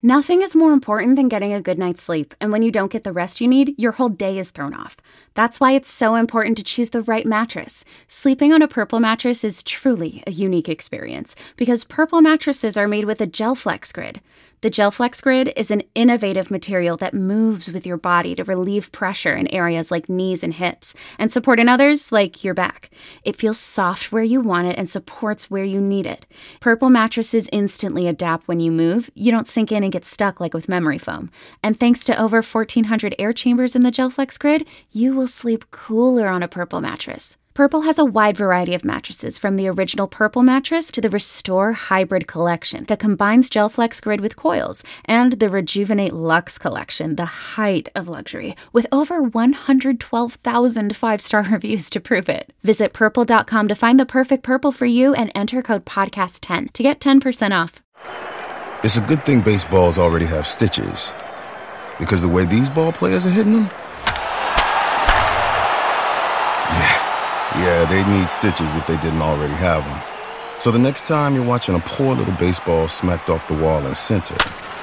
Nothing is more important than getting a good night's sleep, and when you don't get the rest you need, your whole day is thrown off. That's why it's so important to choose the right mattress. Sleeping on a Purple mattress is truly a unique experience, because Purple mattresses are made with a GelFlex Grid. The GelFlex Grid is an innovative material that moves with your body to relieve pressure in areas like knees and hips, and support in others like your back. It feels soft where you want it and supports where you need it. Purple mattresses instantly adapt when you move. You don't sink in and get stuck like with memory foam. And thanks to over 1,400 air chambers in the GelFlex Grid, you will sleep cooler on a Purple mattress. Purple has a wide variety of mattresses, from the original Purple mattress to the Restore Hybrid collection that combines GelFlex Grid with coils, and the Rejuvenate Luxe collection, the height of luxury, with over 112,000 five-star reviews to prove it. Visit Purple.com to find the perfect Purple for you and enter code PODCAST10 to get 10% off. It's a good thing baseballs already have stitches, because the way these ball players are hitting them, yeah, they need stitches if they didn't already have them. So the next time you're watching a poor little baseball smacked off the wall in center,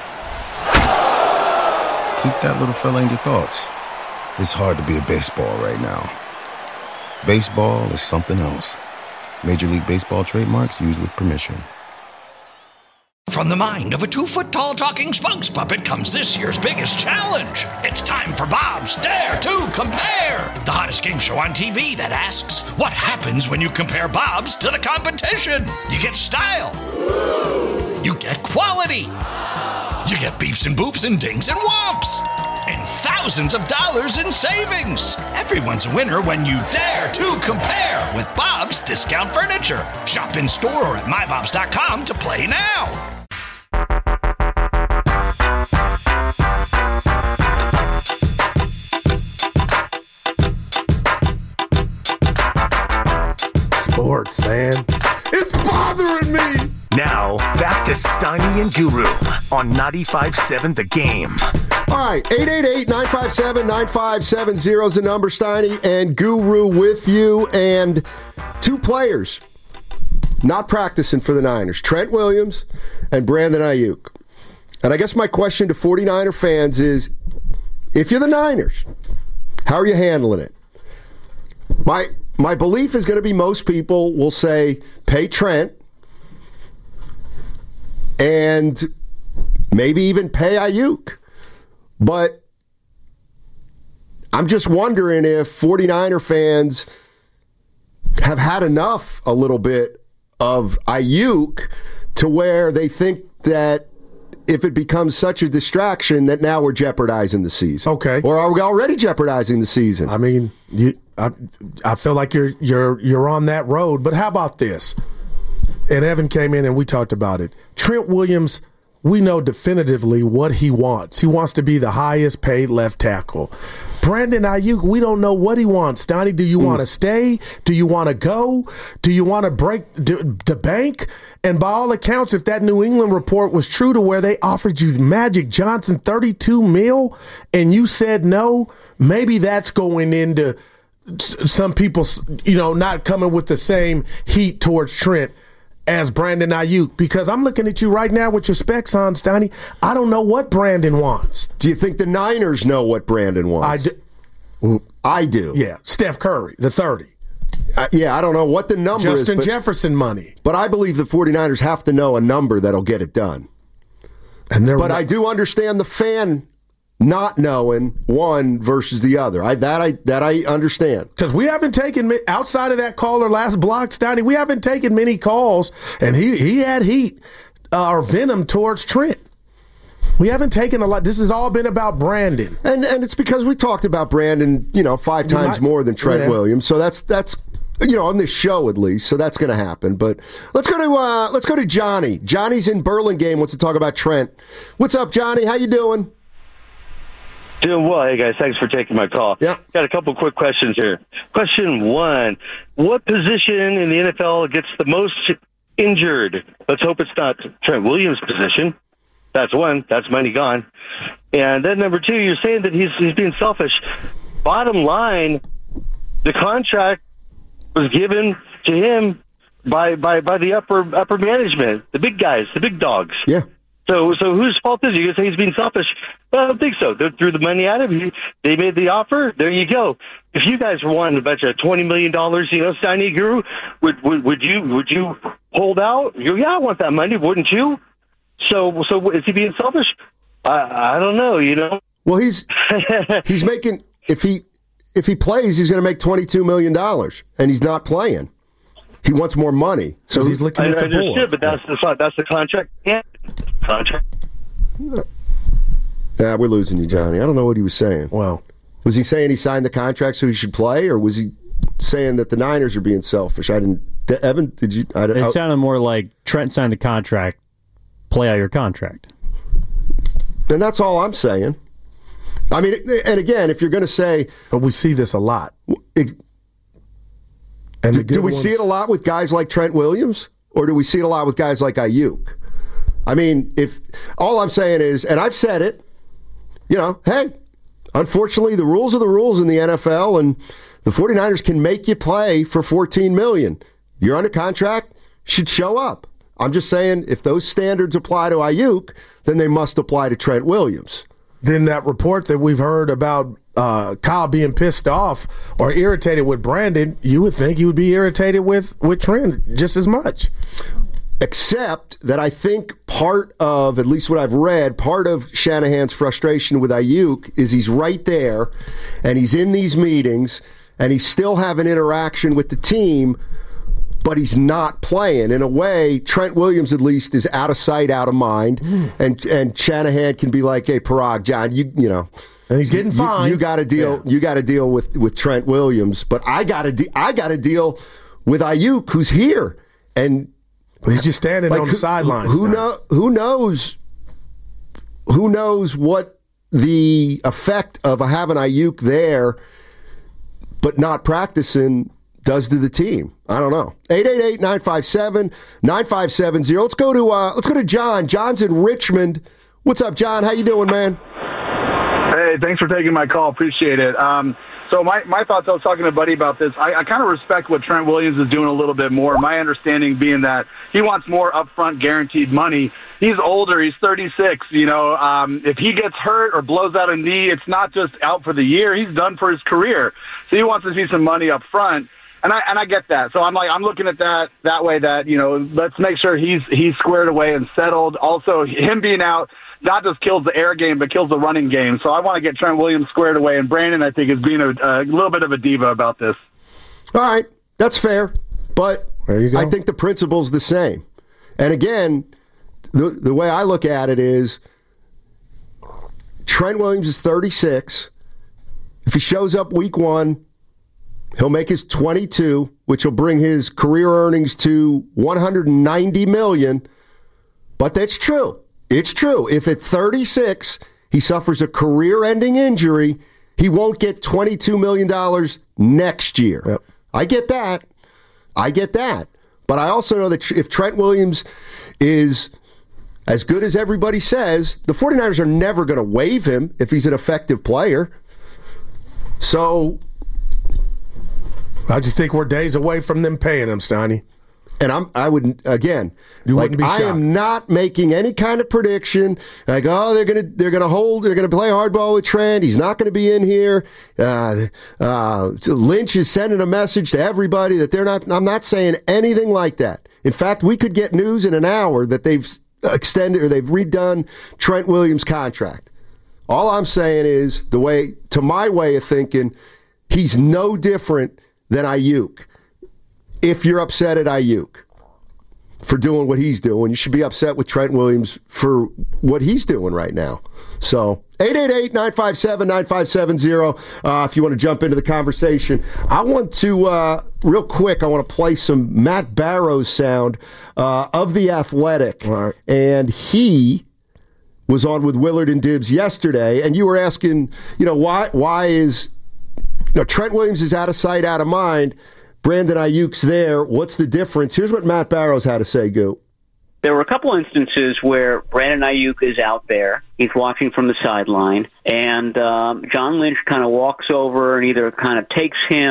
keep that little fella in your thoughts. It's hard to be a baseball right now. Baseball is something else. Major League Baseball trademarks used with permission. From the mind of a 2-foot-tall talking spokes puppet comes this year's biggest challenge. It's time for Bob's Dare to Compare, the hottest game show on TV that asks, what happens when you compare Bob's to the competition? You get style. You get quality. You get beeps and boops and dings and whomps. And thousands of dollars in savings. Everyone's a winner when you dare to compare with Bob's Discount Furniture. Shop in store or at mybobs.com to play now. Sports, man. It's bothering me. Now, back to Steiny and Guru on 95.7 The Game. All right, 888-957-9570 is the number. Steiny and Guru with you. And two players not practicing for the Niners, Trent Williams and Brandon Ayuk. And I guess my question to 49er fans is, if you're the Niners, how are you handling it? My belief is going to be most people will say, pay Trent and maybe even pay Ayuk. But I'm just wondering if 49er fans have had enough a little bit of Ayuk to where they think that if it becomes such a distraction that now we're jeopardizing the season. Okay. Or are we already jeopardizing the season? I mean, I feel like you're on that road. But how about this? And Evan came in and we talked about it. Trent Williams, we know definitively what he wants. He wants to be the highest paid left tackle. Brandon Ayuk, we don't know what he wants. Donnie, do you want to stay? Do you want to go? Do you want to break the bank? And by all accounts, if that New England report was true to where they offered you Magic Johnson $32 million and you said no, maybe that's going into some people, not coming with the same heat towards Trent as Brandon Ayuk, because I'm looking at you right now with your specs on, Steiny. I don't know what Brandon wants. Do you think the Niners know what Brandon wants? I do. Yeah, Steph Curry, the 30. I don't know what the number is. Justin Jefferson money. But I believe the 49ers have to know a number that'll get it done. But I do understand the fan not knowing one versus the other. That I understand. Because we haven't taken, outside of that caller last block, Steiny, we haven't taken many calls, and he had heat or venom towards Trent. We haven't taken a lot. This has all been about Brandon. And it's because we talked about Brandon, 5 times more than Trent Williams. So that's on this show at least. So that's going to happen. But let's go to Johnny. Johnny's in Burlingame, wants to talk about Trent. What's up, Johnny? How you doing? Doing well. Hey, guys, thanks for taking my call. Yeah. Got a couple quick questions here. Question 1, what position in the NFL gets the most injured? Let's hope it's not Trent Williams' position. That's one. That's money gone. And then number 2, you're saying that he's being selfish. Bottom line, the contract was given to him by the upper management, the big guys, the big dogs. Yeah. So whose fault is it? You say he's being selfish. Well, I don't think so. They threw the money at him. They made the offer. There you go. If you guys were wanting a bunch of $20 million, Steiny Guru, would you hold out? Yeah, I want that money, wouldn't you? So is he being selfish? I don't know. Well, he's making if he plays, he's going to make $22 million, and he's not playing. He wants more money, so he's looking at the board. But that's the contract. Yeah, contract. Yeah, we're losing you, Johnny. I don't know what he was saying. Well, was he saying he signed the contract so he should play, or was he saying that the Niners are being selfish? I didn't. Evan, did you? It sounded more like Trent signed the contract. Play out your contract. And that's all I'm saying. I mean, and again, if you're going to say, but we see this a lot. Do we see it a lot with guys like Trent Williams, or do we see it a lot with guys like Ayuk? I mean, if all I'm saying is, and I've said it, hey, unfortunately, the rules are the rules in the NFL, and the 49ers can make you play for $14 million. You're under contract, should show up. I'm just saying, if those standards apply to Ayuk, then they must apply to Trent Williams. Then that report that we've heard about Kyle being pissed off or irritated with Brandon, you would think he would be irritated with Trent just as much. Except that I think part of, at least what I've read, part of Shanahan's frustration with Ayuk is he's right there and he's in these meetings and he's still having interaction with the team, but he's not playing. In a way, Trent Williams at least is out of sight, out of mind, and Shanahan can be like, "Hey, Parag, John, you know." And he's getting fined. You got to deal. Yeah. You got to deal with Trent Williams, but I got to deal with Ayuk, who's here, and he's just standing on the sidelines. Who knows what the effect of having Ayuk there, but not practicing, does to the team? I don't know. 888-957-9570. Let's go to John. John's in Richmond. What's up, John? How you doing, man? Hey, thanks for taking my call. Appreciate it. So my thoughts, I was talking to a buddy about this. I kind of respect what Trent Williams is doing a little bit more. My understanding being that he wants more upfront guaranteed money. He's older. He's 36. If he gets hurt or blows out a knee, it's not just out for the year. He's done for his career. So he wants to see some money up front. And I get that. So I'm looking at that way that, let's make sure he's squared away and settled. Also, him being out not just kills the air game, but kills the running game. So I want to get Trent Williams squared away. And Brandon, I think, is being a little bit of a diva about this. All right. That's fair. But there you go. I think the principle's the same. And again, the way I look at it is Trent Williams is 36. If he shows up week 1, he'll make his 22, which will bring his career earnings to $190 million. But that's true. It's true. If at 36 he suffers a career-ending injury, he won't get $22 million next year. Yep. I get that. But I also know that if Trent Williams is as good as everybody says, the 49ers are never going to waive him if he's an effective player. So I just think we're days away from them paying him, Steiny. And I wouldn't, again, I am not making any kind of prediction. Like, they're gonna play hardball with Trent. He's not gonna be in here. Lynch is sending a message to everybody that they're not. I'm not saying anything like that. In fact, we could get news in an hour that they've extended or they've redone Trent Williams' contract. All I'm saying is to my way of thinking, he's no different than Ayuk. If you're upset at Ayuk for doing what he's doing, you should be upset with Trent Williams for what he's doing right now. So 888-957-9570 if you want to jump into the conversation. I want to, real quick, I want to play some Matt Barrows sound of The Athletic. Right. And he was on with Willard and Dibbs yesterday, and you were asking, why is Trent Williams is out of sight, out of mind. Brandon Ayuk's there. What's the difference? Here's what Matt Barrows had to say, Goo. There were a couple instances where Brandon Ayuk is out there. He's watching from the sideline, and John Lynch kind of walks over and either kind of takes him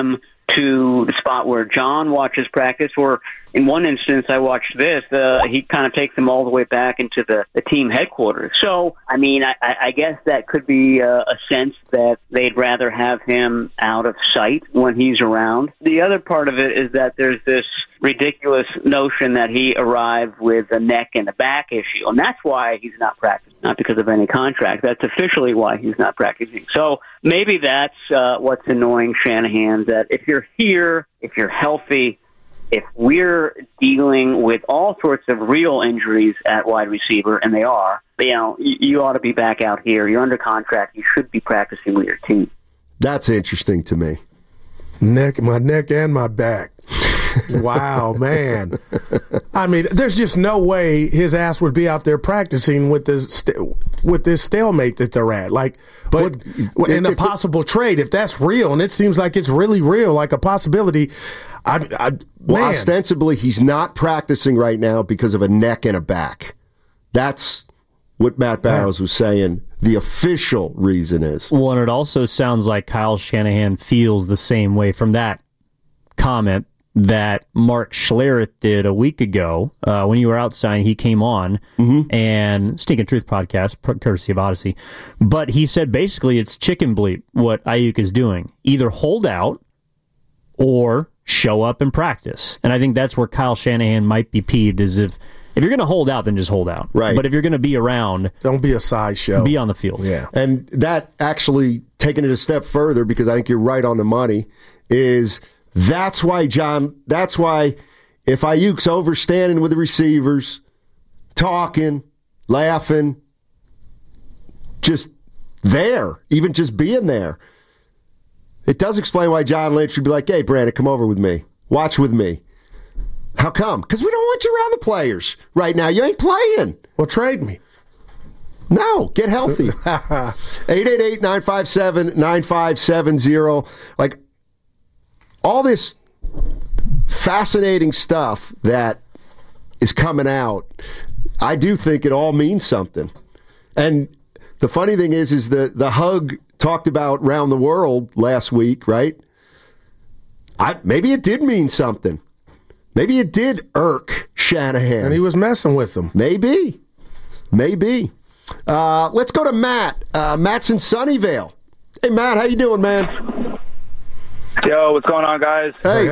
to the spot where John watches practice, or in one instance, I watched this, he kind of takes them all the way back into the team headquarters. So, I mean, I guess that could be a sense that they'd rather have him out of sight when he's around. The other part of it is that there's this ridiculous notion that he arrived with a neck and a back issue, and that's why he's not practicing, not because of any contract. That's officially why he's not practicing. So maybe that's what's annoying Shanahan, that if you're here, if you're healthy, if we're dealing with all sorts of real injuries at wide receiver, and they are, you ought to be back out here. You're under contract. You should be practicing with your team. That's interesting to me. My neck and my back. Wow, man. I mean, there's just no way his ass would be out there practicing with this stalemate that they're at. Like, but in a possible trade, if that's real, and it seems like it's really real, like a possibility. Ostensibly, he's not practicing right now because of a neck and a back. That's what Matt Barrows was saying. The official reason is. Well, and it also sounds like Kyle Shanahan feels the same way from that comment that Mark Schlereth did a week ago when you were outside. He came on and Stinking Truth podcast, courtesy of Odyssey. But he said basically it's chicken bleep what Ayuk is doing. Either hold out or show up and practice. And I think that's where Kyle Shanahan might be peeved, is if you're going to hold out, then just hold out. Right. But if you're going to be around, don't be a sideshow. Be on the field. Yeah. And that actually, taking it a step further, because I think you're right on the money, is that's why if Ayuk's overstanding with the receivers, talking, laughing, just there, even just being there, it does explain why John Lynch would be like, hey, Brandon, come over with me. Watch with me. How come? Because we don't want you around the players right now. You ain't playing. Well, trade me. No, get healthy. 888-957-9570. Like, all this fascinating stuff that is coming out, I do think it all means something. And the funny thing is the hug talked about around the world last week, right? Maybe it did mean something. Maybe it did irk Shanahan. And he was messing with them. Maybe. Let's go to Matt. Matt's in Sunnyvale. Hey, Matt, how you doing, man? Yo, what's going on, guys? Hey.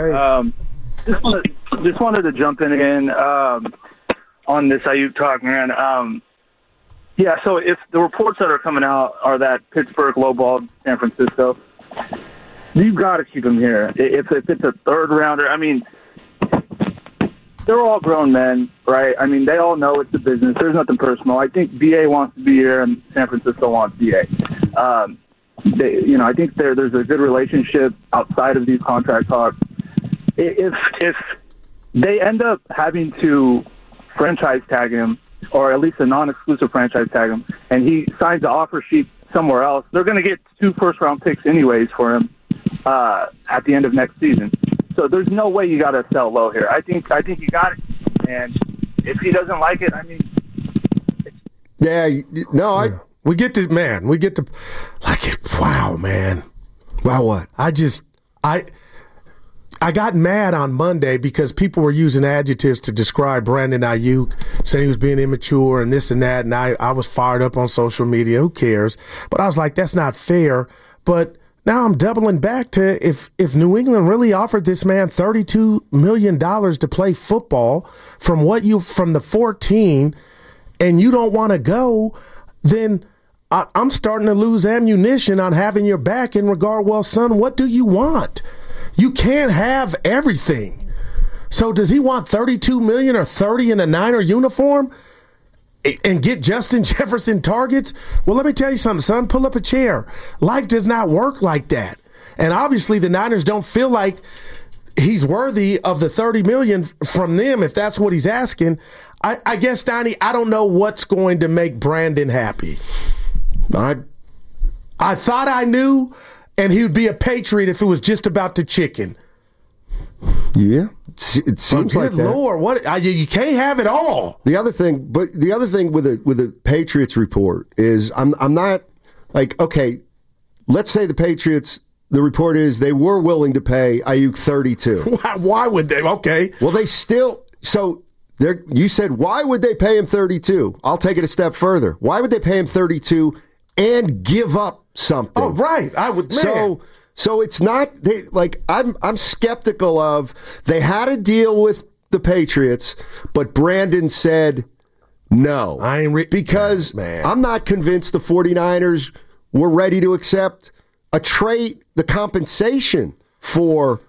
Just wanted to jump in again on this Ayuk talk, man. So if the reports that are coming out are that Pittsburgh lowballed San Francisco, you've got to keep him here. If it's a third rounder, I mean, they're all grown men, right? I mean, they all know it's a business. There's nothing personal. I think BA wants to be here and San Francisco wants BA. I think there's a good relationship outside of these contract talks. If they end up having to franchise tag him, or at least a non-exclusive franchise tag him, and he signs the offer sheet somewhere else, they're going to get 2 first-round picks anyways for him at the end of next season. So there's no way you got to sell low here. I think you got it, and if he doesn't like it, I mean, we get to like it. Wow, man. Wow, what? I got mad on Monday because people were using adjectives to describe Brandon Ayuk, saying he was being immature and this and that, and I was fired up on social media. Who cares? But I was like, that's not fair. But now I'm doubling back to if New England really offered this man $32 million to play football from the 14, and you don't want to go, then I'm starting to lose ammunition on having your back in regard, well, son, what do you want? You can't have everything. So does he want $32 million or $30 in a Niner uniform and get Justin Jefferson targets? Well, let me tell you something, son. Pull up a chair. Life does not work like that. And obviously the Niners don't feel like he's worthy of the $30 million from them if that's what he's asking. I guess, Donnie, I don't know what's going to make Brandon happy. I thought I knew, and he would be a Patriot if it was just about the chicken. Yeah, it seems like that. Good Lord, what you can't have it all. The other thing with the Patriots report is I'm not like, okay, let's say the Patriots the report is they were willing to pay Ayuk $32. Why would they? Okay. Well, they still so. You said, why would they pay him $32? I'll take it a step further. Why would they pay him $32 and give up something? Oh, right. I would. Man. So it's not I'm skeptical of. They had a deal with the Patriots, but Brandon said no. Because I'm not convinced the 49ers were ready to accept a trade, the compensation for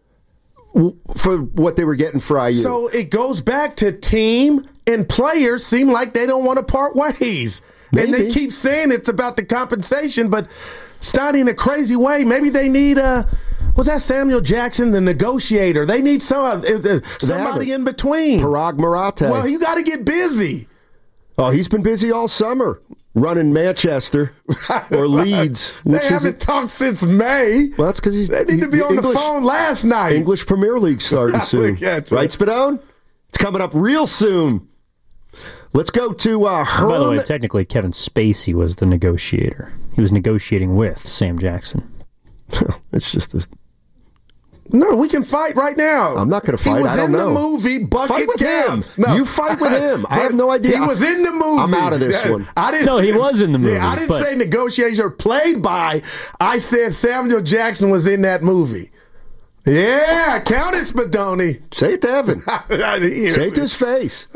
what they were getting for IU. So it goes back to team and players seem like they don't want to part ways. Maybe. And they keep saying it's about the compensation, but Stoney, in a crazy way, maybe they need was that Samuel Jackson, the negotiator? They need somebody in between. Parag Marathe. Well, you got to get busy. Oh, he's been busy all summer. Running Manchester or Leeds. They haven't talked since May. Well, that's because they need to be on the phone last night. English Premier League starting soon. Right, Spadone? It's coming up real soon. Let's go to Herm. By the way, technically, Kevin Spacey was the negotiator. He was negotiating with Sam Jackson. It's just a... No, we can fight right now. I'm not going to fight. I don't know. He was in the movie Bucket Counts. No. You fight with him. I have no idea. He was in the movie. I'm out of this one. He was in the movie. Yeah, I didn't say negotiator played by. I said Samuel Jackson was in that movie. Yeah, count it, Spadoni. Say it to Evan. Say it to his face.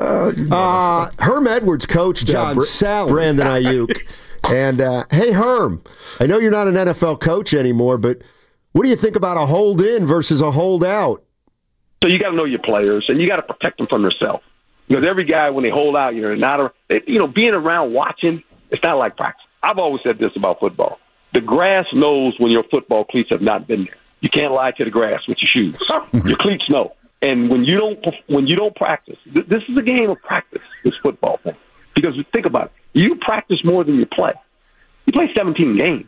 Herm Edwards coached John Sally, Brandon Ayuk. And, hey, Herm, I know you're not an NFL coach anymore, but what do you think about a hold in versus a hold out? So you got to know your players, and you got to protect them from themselves. Because every guy, when they hold out, being around watching, it's not like practice. I've always said this about football. The grass knows when your football cleats have not been there. You can't lie to the grass with your shoes. Your cleats know. And when you don't practice, this is a game of practice, this football thing. Because think about it. You practice more than you play. You play 17 games.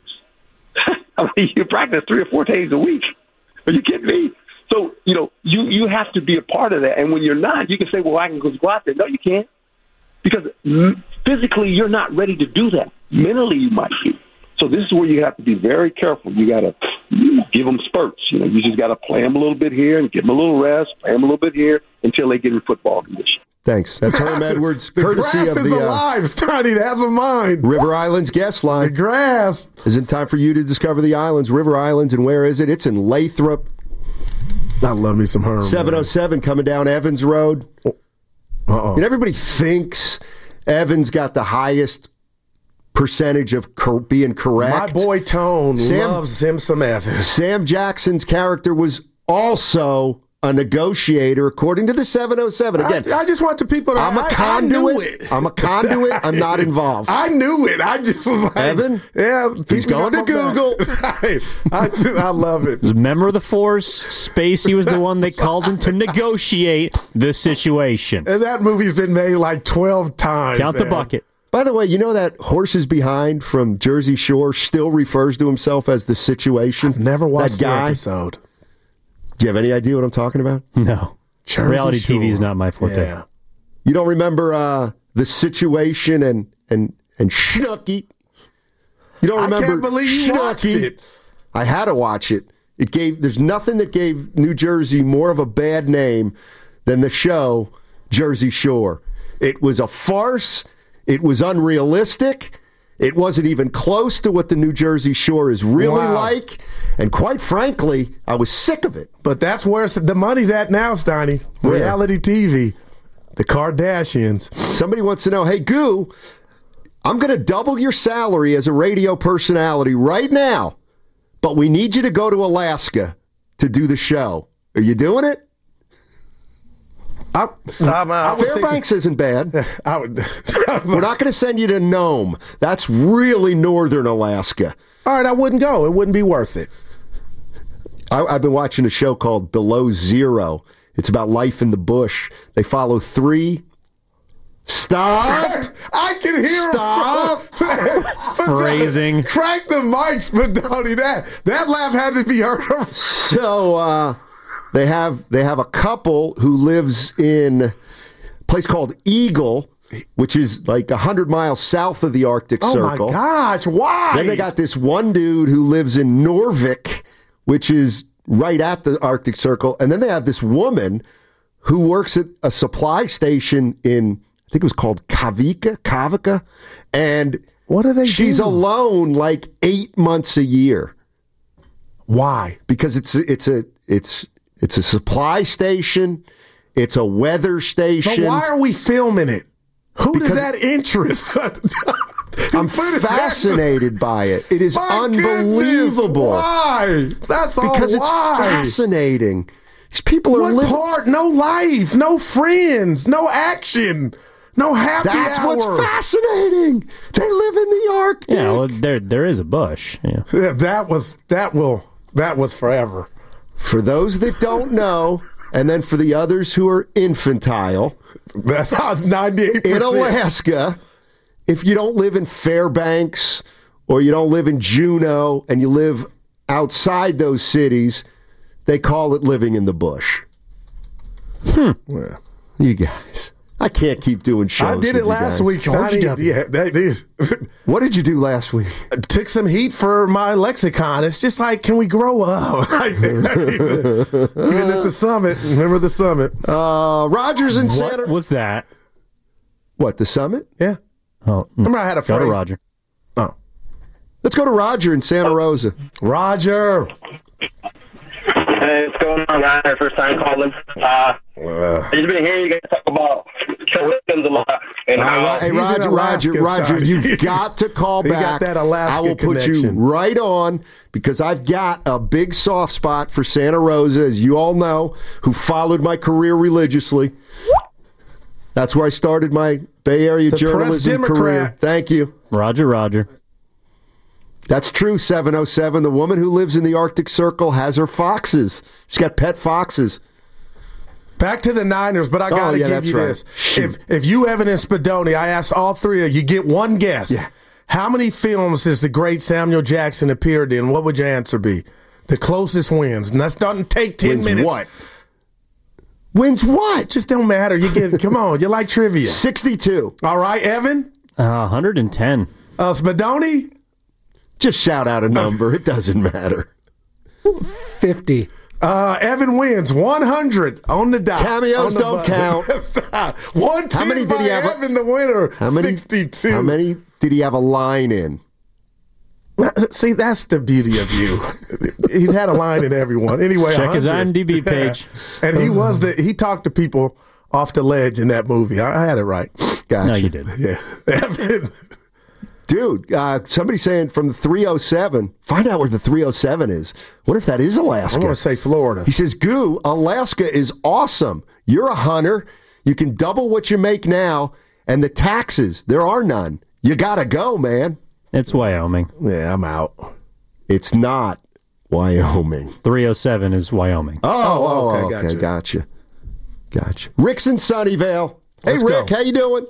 I mean, you practice 3 or 4 days a week. Are you kidding me? So, you have to be a part of that. And when you're not, you can say, well, I can go out there. No, you can't. Because physically, you're not ready to do that. Mentally, you might be. So this is where you have to be very careful. You got to give them spurts. You just got to play them a little bit here and give them a little rest, play them a little bit here until they get in football condition. Thanks. That's Herm Edwards, courtesy of the... The grass is alive, Stoney. It has a mind. River Islands guest line. The grass. Is it time for you to discover the islands? River Islands, and where is it? It's in Lathrop. I love me some Herm. 707 coming down Evans Road. Uh-oh. And everybody thinks Evans got the highest percentage of being correct. My boy Tone loves him some Evans. Sam Jackson's character was also a negotiator, according to the 707. Again, I just want the people to... I'm a conduit. I'm a conduit. I'm not involved. I knew it. I just was like... Evan? Yeah. He's going to Google. I love it. As a member of the force, Spacey was the one they called him to negotiate the situation. And that movie's been made like 12 times. Count the bucket. By the way, you know that Horses Behind from Jersey Shore still refers to himself as the situation? I've never watched the episode. Do you have any idea what I'm talking about? No. Jersey Reality Shore. TV is not my forte. Yeah. You don't remember the situation and Schnooky? You don't remember? I can't believe you watched it. I had to watch it. There's nothing that gave New Jersey more of a bad name than the show Jersey Shore. It was a farce. It was unrealistic. It wasn't even close to what the New Jersey Shore is really like. And quite frankly, I was sick of it. But that's where the money's at now, Steiny. Reality TV. The Kardashians. Somebody wants to know, hey, Goo, I'm going to double your salary as a radio personality right now, but we need you to go to Alaska to do the show. Are you doing it? Fairbanks isn't bad. We're not going to send you to Nome. That's really northern Alaska. All right, I wouldn't go. It wouldn't be worth it. I've been watching a show called Below Zero. It's about life in the bush. They follow 3... Stop! I can hear Stop! Phrasing. Crank the mics, Madoni. That laugh had to be heard. So, They have a couple who lives in a place called Eagle, which is like 100 miles south of the Arctic Circle. Oh, my gosh. Why? Then they got this one dude who lives in Norvik, which is right at the Arctic Circle. And then they have this woman who works at a supply station in, I think it was called Kavika. And what are they she's doing? alone like 8 months a year. Why? Because it's a supply station. It's a weather station. But why are we filming it? Who does that interest? I'm fascinated by it. It is unbelievable. Why? That's all. Because it's fascinating. These people are living. No life, no friends, no action, no happy That's hour. what's fascinating. They live in the Arctic. Yeah, well, there is a bush. Yeah. That was forever. For those that don't know, and then for the others who are infantile, that's how 98%. In Alaska, if you don't live in Fairbanks or you don't live in Juneau and you live outside those cities, they call it living in the bush. Well, you guys, I can't keep doing shows. I did it last week. What did you do last week? I took some heat for my lexicon. It's just like, can we grow up? Even at the summit. Remember the summit? Rogers and Santa. What was that? What, the summit? Yeah. Oh, remember I had a go phrase. to Roger. Oh, let's go to Roger in Santa Rosa. Roger. Hey, what's going on, guys? First time calling. I've just been hearing you guys talk about Trent Williams a lot. And Hey, Roger, you've got to call back. Got that Alaska I will put connection. you right on because I've got a big soft spot for Santa Rosa, as you all know, who followed my career religiously. That's where I started my Bay Area journalism career. Thank you. Roger. That's true, 707. The woman who lives in the Arctic Circle has her foxes. She's got pet foxes. Back to the Niners, but I got to give you this. If you, Evan and Spadoni, I asked all three of you, get one guess. Yeah. How many films has the great Samuel Jackson appeared in? What would your answer be? The closest wins. And that doesn't take 10 minutes. What? Wins what? Just don't matter. You get. Come on, you like trivia. 62. All right, Evan? 110. Spadoni? Just shout out a number. It doesn't matter. 50. Evan wins 100 on the dot. Cameos don't count. 110 How many did he have? Evan, the winner. 62. How many did he have a line in? See, that's the beauty of you. He's had a line in everyone. Anyway, check 100. his IMDb page. And he talked to people off the ledge in that movie. I had it right. Gotcha. No, you did. Yeah. Evan. Dude, somebody saying from the 307, find out where the 307 is. What if that is Alaska? I want to say Florida. He says, Goo, Alaska is awesome. You're a hunter. You can double what you make now. And the taxes, there are none. You got to go, man. It's Wyoming. Yeah, I'm out. It's not Wyoming. 307 is Wyoming. Okay, gotcha. Rick's in Sunnyvale. Hey, Let's Rick, go. how you doing?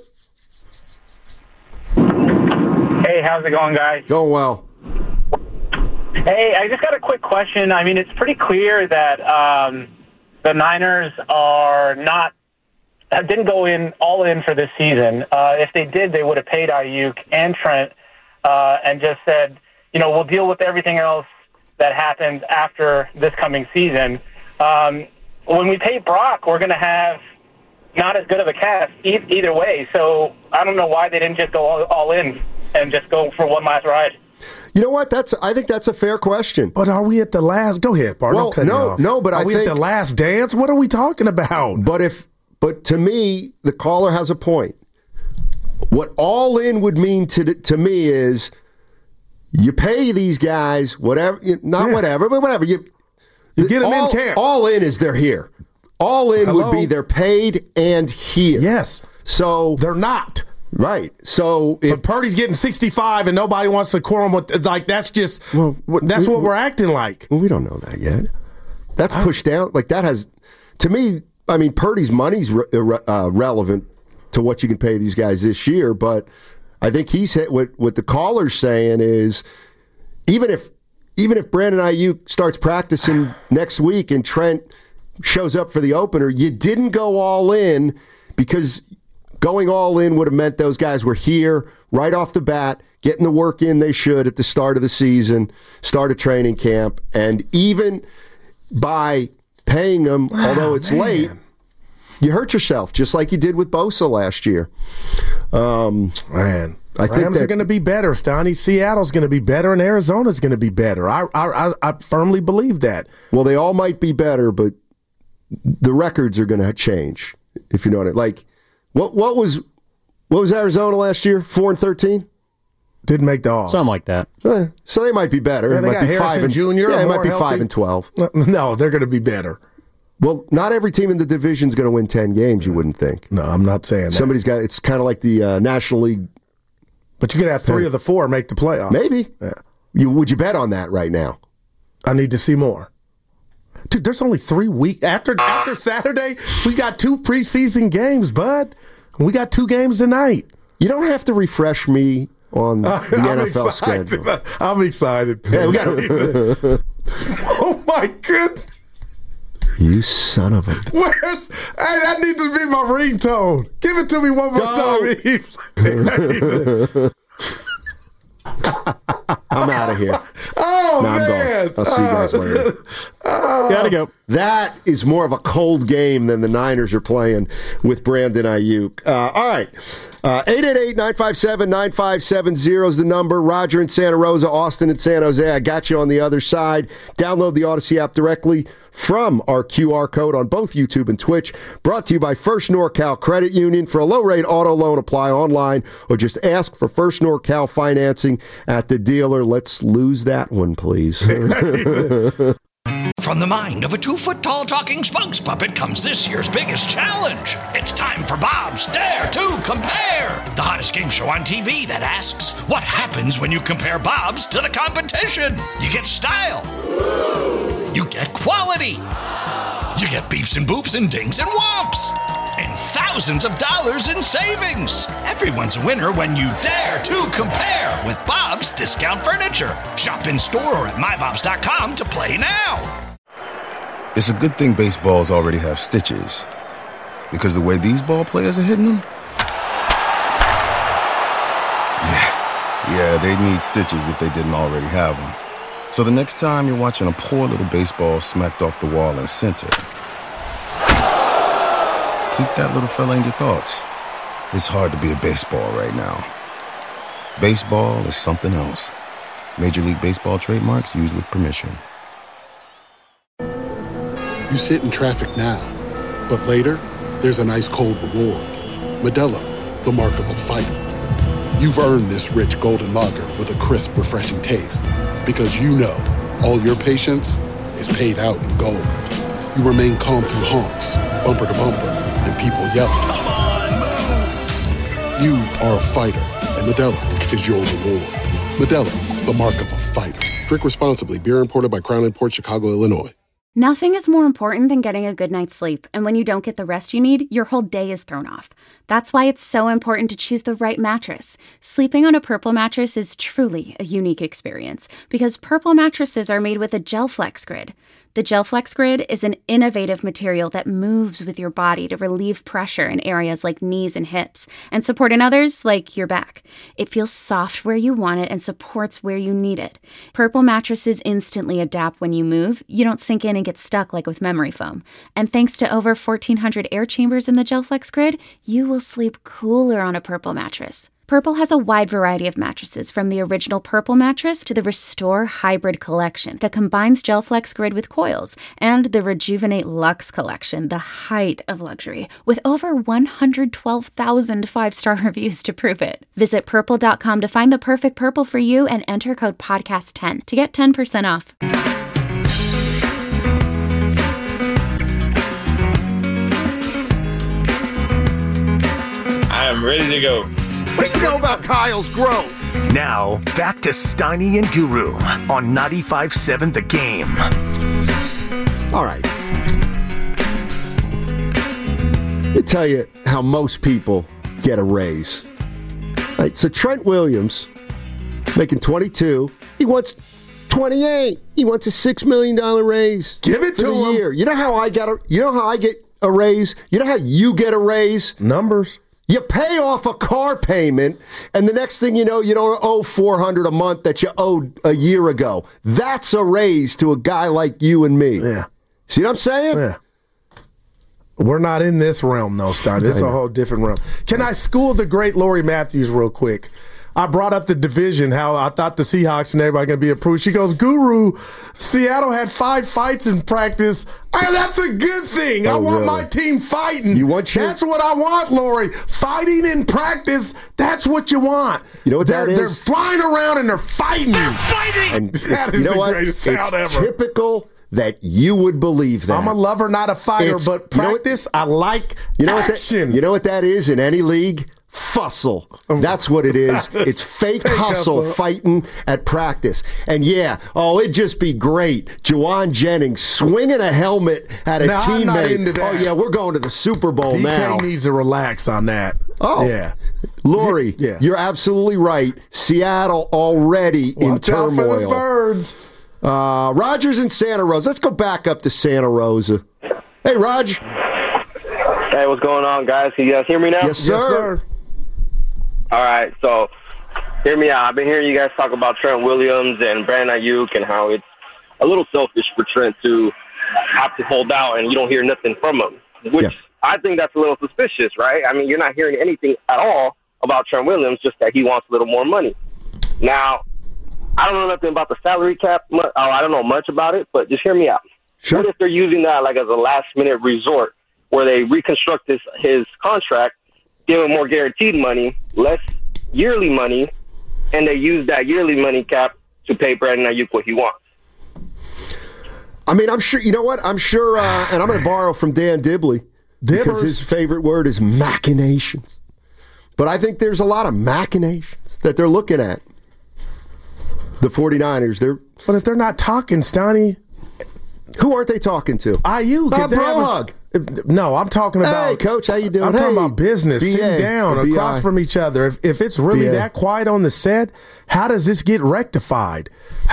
Hey, how's it going, guys? Going well. Hey, I just got a quick question. I mean, it's pretty clear that the Niners didn't go all in for this season. If they did, they would have paid Ayuk and Trent and just said, we'll deal with everything else that happens after this coming season. When we pay Brock, we're going to have not as good of a cast either way. So I don't know why they didn't just go all in and just go for one last ride. You know what? I think that's a fair question. But are we at the last? Go ahead, Bart. Well, but are we at the last dance? What are we talking about? But to me, the caller has a point. What all in would mean to me is you pay these guys whatever, whatever, but whatever. You get them in camp. All in is they're here. All in would be they're paid and here. Yes. So they're not. Right. So if Purdy's getting 65 and nobody wants to quorum with, that's just that's what we're acting like. Well, we don't know that yet. That's pushed down. Like that has, to me. I mean, Purdy's money's relevant to what you can pay these guys this year, but I think he's hit what the caller's saying is even if Brandon Ayuk starts practicing next week and Trent shows up for the opener, you didn't go all in because going all in would have meant those guys were here right off the bat, getting the work in they should at the start of the season, start of training camp, and even by paying them, although it's late, you hurt yourself, just like you did with Bosa last year. I think Rams are going to be better, Stoney. Seattle's going to be better, and Arizona's going to be better. I firmly believe that. Well, they all might be better, but the records are going to change, if you know what I mean. Like, what was Arizona last year? 4-13? Didn't make the Alls. Something like that. So they might be better. Yeah, they got Harrison Jr. Yeah, it might be healthy. 5-12. No, they're going to be better. Well, not every team in the division is going to win 10 games, you wouldn't think. No, I'm not saying that. Somebody's got, it's kind of like the National League. But you could have 3 of the 4 make the playoffs. Maybe. Yeah. Would you bet on that right now? I need to see more. Dude, there's only 3 weeks. After Saturday, we got 2 preseason games, bud. We got 2 games tonight. You don't have to refresh me on the NFL schedule. I'm excited. Yeah, we got Oh, my goodness. You son of a... Where's... Hey, that needs to be my ringtone. Give it to me one more time. I'm out of here. Oh, man. I'm going. I'll see you guys later. Gotta go. That is more of a cold game than the Niners are playing with Brandon Ayuk. All right. 888-957-9570 is the number. Roger in Santa Rosa, Austin in San Jose. I got you on the other side. Download the Odyssey app directly from our QR code on both YouTube and Twitch. Brought to you by First NorCal Credit Union. For a low-rate auto loan, apply online or just ask for First NorCal financing at the dealer. Let's lose that one, please. From the mind of a 2-foot-tall talking spokes puppet comes this year's biggest challenge. It's time for Bob's Dare to Compare, the hottest game show on TV that asks, what happens when you compare Bob's to the competition? You get style. You get quality. You get beeps and boops and dings and whomps. And thousands of dollars in savings. Everyone's a winner when you dare to compare with Bob's Discount Furniture. Shop in store or at mybobs.com to play now. It's a good thing baseballs already have stitches, because the way these ball players are hitting them, yeah, they need stitches if they didn't already have them. So the next time you're watching a poor little baseball smacked off the wall in center, keep that little fella in your thoughts. It's hard to be a baseball right now. Baseball is something else. Major League Baseball trademarks used with permission. You sit in traffic now, but later, there's an ice-cold reward. Modelo, the mark of a fighter. You've earned this rich golden lager with a crisp, refreshing taste. Because you know, all your patience is paid out in gold. You remain calm through honks, bumper to bumper, and people yelling. Come on, move! You are a fighter, and Modelo is your reward. Modelo, the mark of a fighter. Drink responsibly. Beer imported by Crown Imports, Chicago, Illinois. Nothing is more important than getting a good night's sleep, and when you don't get the rest you need, your whole day is thrown off. That's why it's so important to choose the right mattress. Sleeping on a Purple mattress is truly a unique experience, because Purple mattresses are made with a GelFlex Grid. The GelFlex Grid is an innovative material that moves with your body to relieve pressure in areas like knees and hips, and support in others like your back. It feels soft where you want it and supports where you need it. Purple mattresses instantly adapt when you move. You don't sink in and get stuck like with memory foam. And thanks to over 1,400 air chambers in the GelFlex Grid, you will sleep cooler on a Purple mattress. Purple has a wide variety of mattresses, from the original Purple mattress to the Restore Hybrid collection that combines GelFlex Grid with coils, and the Rejuvenate Luxe collection, the height of luxury, with over 112,000 5-star reviews to prove it. Visit Purple.com to find the perfect Purple for you and enter code PODCAST10 to get 10% off. I am ready to go. What do you know about Kyle's growth? Now, back to Steiny and Guru on 95.7 The Game. All right. Let me tell you how most people get a raise. All right, so Trent Williams, making $22. He wants $28. He wants a $6 million raise. Give it for to the him. year. You know how I get a raise? You know how you get a raise? Numbers. You pay off a car payment, and the next thing you know, you don't owe $400 a month that you owed a year ago. That's a raise to a guy like you and me. Yeah. See what I'm saying? Yeah. We're not in this realm, though, Stein. This is a whole different realm. Can I school the great Lori Matthews real quick? I brought up the division, how I thought the Seahawks and everybody going to be approved. She goes, Guru, Seattle had 5 fights in practice. That's a good thing. I want my team fighting. That's what I want, Lori. Fighting in practice, that's what you want. You know what that is? They're flying around and they're fighting. And that is the greatest sound ever. It's typical that you would believe that. I'm a lover, not a fighter, but practice, I like action. You know what that is in any league? Fussle. That's what it is. It's fake hustle fighting at practice. And it'd just be great. Juwan Jennings swinging a helmet at a teammate. I'm not into that. Oh, yeah, we're going to the Super Bowl now. DK needs to relax on that. Oh, yeah. Lori, you're absolutely right. Seattle already in turmoil. Watch out for the birds. Roger's in Santa Rosa. Let's go back up to Santa Rosa. Hey, Raj. Hey, what's going on, guys? Can you guys hear me now? Yes, sir. All right, so hear me out. I've been hearing you guys talk about Trent Williams and Brandon Ayuk and how it's a little selfish for Trent to have to hold out and you don't hear nothing from him, which I think that's a little suspicious, right? I mean, you're not hearing anything at all about Trent Williams, just that he wants a little more money. Now, I don't know nothing about the salary cap. I don't know much about it, but just hear me out. Sure. What if they're using that like as a last-minute resort where they reconstruct his contract, give him more guaranteed money, less yearly money, and they use that yearly money cap to pay Brandon Ayuk what he wants? I mean, I'm sure, you know what? I'm sure, and I'm going to borrow from Dan Dibley, because his favorite word is machinations. But I think there's a lot of machinations that they're looking at. The 49ers, But if they're not talking, Stoney, who aren't they talking to? Ayuk. Bro hug. No, I'm talking about. Hey, Coach, how you doing? I'm talking about business, BA, sitting down across from each other. If it's really that quiet on the set, how does this get rectified?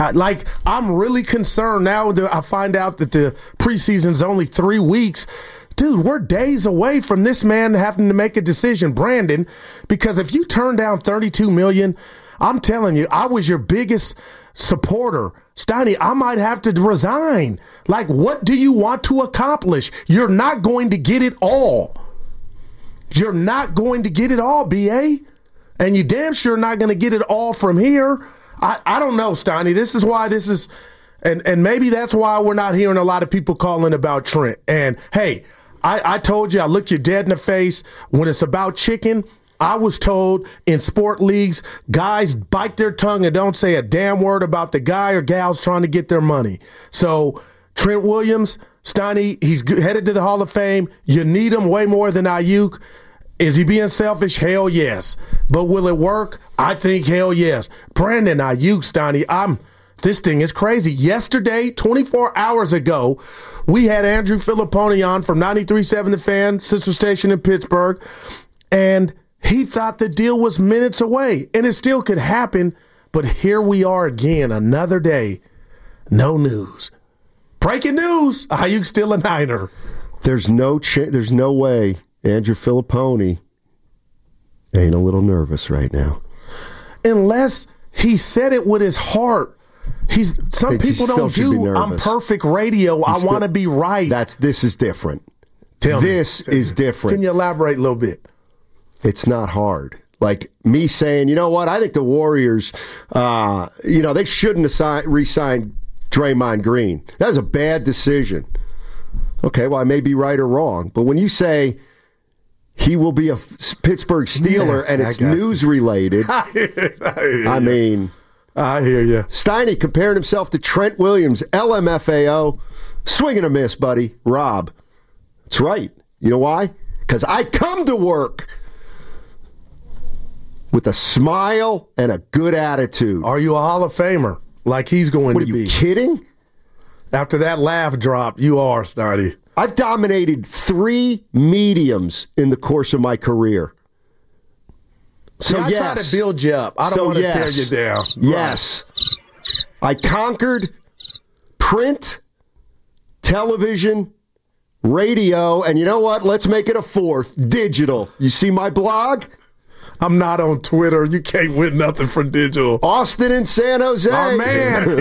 I'm really concerned now that I find out that the preseason's only 3 weeks. Dude, we're days away from this man having to make a decision, Brandon, because if you turn down $32 million, I'm telling you, I was your biggest supporter. Steiny, I might have to resign. Like, what do you want to accomplish? You're not going to get it all. You're not going to get it all, BA. And you damn sure not going to get it all from here. I don't know, Steiny. This is why this is, and maybe that's why we're not hearing a lot of people calling about Trent. And, hey, I told you, I look you dead in the face. When it's about chicken, I was told in sport leagues, guys bite their tongue and don't say a damn word about the guy or gals trying to get their money. So Trent Williams, Steiny, he's headed to the Hall of Fame. You need him way more than Ayuk. Is he being selfish? Hell yes. But will it work? I think hell yes. Brandon Ayuk, Steiny, this thing is crazy. Yesterday, 24 hours ago, we had Andrew Filipponi on from 93.7 The Fan, sister station in Pittsburgh, and he thought the deal was minutes away, and it still could happen, but here we are again, another day, no news. Breaking news, Ayuk still a Niner. There's no way Andrew Filipponi ain't a little nervous right now. Unless he said it with his heart. Some people don't do I'm perfect radio. I want to be right. This is different. This is different. Can you elaborate a little bit? It's not hard. Like me saying, you know what? I think the Warriors, they shouldn't have re-signed Draymond Green. That was a bad decision. Okay, well, I may be right or wrong. But when you say he will be a Pittsburgh Steeler and it's news-related, I mean... I hear you. Steiny comparing himself to Trent Williams, LMFAO. Swing and a miss, buddy. Rob. That's right. You know why? Because I come to work with a smile and a good attitude. Are you a Hall of Famer like he's going to be? Are you kidding? After that laugh drop, you are, Steiny. I've dominated 3 mediums in the course of my career. So I try to build you up. I don't want to tear you down. Yes. I conquered print, television, radio, and you know what? Let's make it a fourth, digital. You see my blog? I'm not on Twitter. You can't win nothing for digital. Austin and San Jose. Oh, man.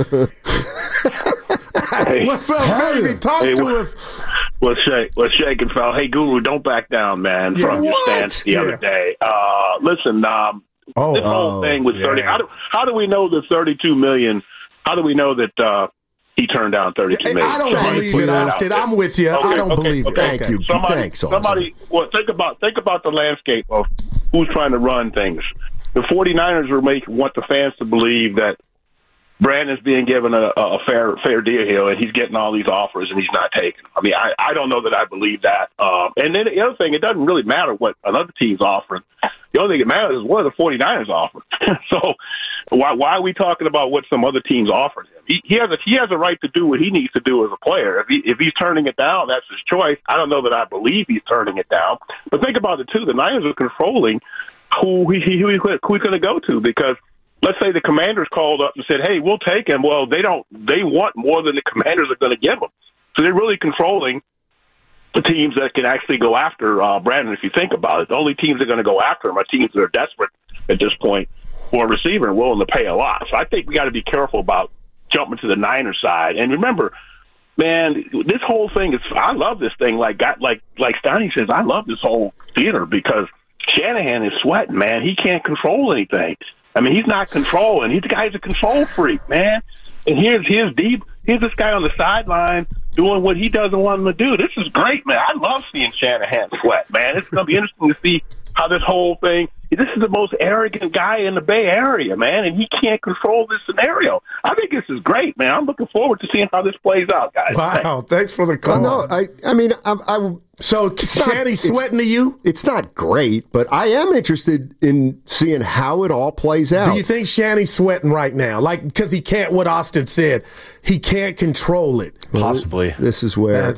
Hey, what's up, baby? Talk to us. What's shaking, fella? Hey, Guru, don't back down, man, from your stance the other day. Listen, this whole thing with 30. How do we know the 32 million? How do we know that he turned down 32 million? I don't believe it, Austin. I'm with you. I don't believe it. Thank you. Thanks, somebody. Well, think about the landscape of who's trying to run things. The 49ers want the fans to believe that Brandon's being given a fair deal here, and he's getting all these offers, and he's not taking them. I mean, I don't know that I believe that. And then the other thing, it doesn't really matter what another team's offering. The only thing that matters is what the 49ers offer. So why are we talking about what some other team's offering him? He has a right to do what he needs to do as a player. If he's turning it down, that's his choice. I don't know that I believe he's turning it down. But think about it, too. The Niners are controlling who he's going to go to, because let's say the Commanders called up and said, hey, we'll take him. Well, they want more than the Commanders are going to give him. So they're really controlling the teams that can actually go after Brandon, if you think about it. The only teams that are going to go after him are teams that are desperate at this point for a receiver and willing to pay a lot. So I think we got to be careful about jumping to the Niners side. And remember, man, this whole thing is – I love this thing. Like Steiny says, I love this whole theater because Shanahan is sweating, man. He can't control anything. I mean, he's not controlling. He's the guy's a control freak, man. And here's this guy on the sideline doing what he doesn't want him to do. This is great, man. I love seeing Shanahan sweat, man. It's going to be interesting to see how this whole thing. This is the most arrogant guy in the Bay Area, man, and he can't control this scenario. I think this is great, man. I'm looking forward to seeing how this plays out, guys. Wow, thanks for the call. I mean, so Shanny's sweating to you? It's not great, but I am interested in seeing how it all plays out. Do you think Shanny's sweating right now? Like, because he can't, what Austin said, he can't control it. Possibly. This is where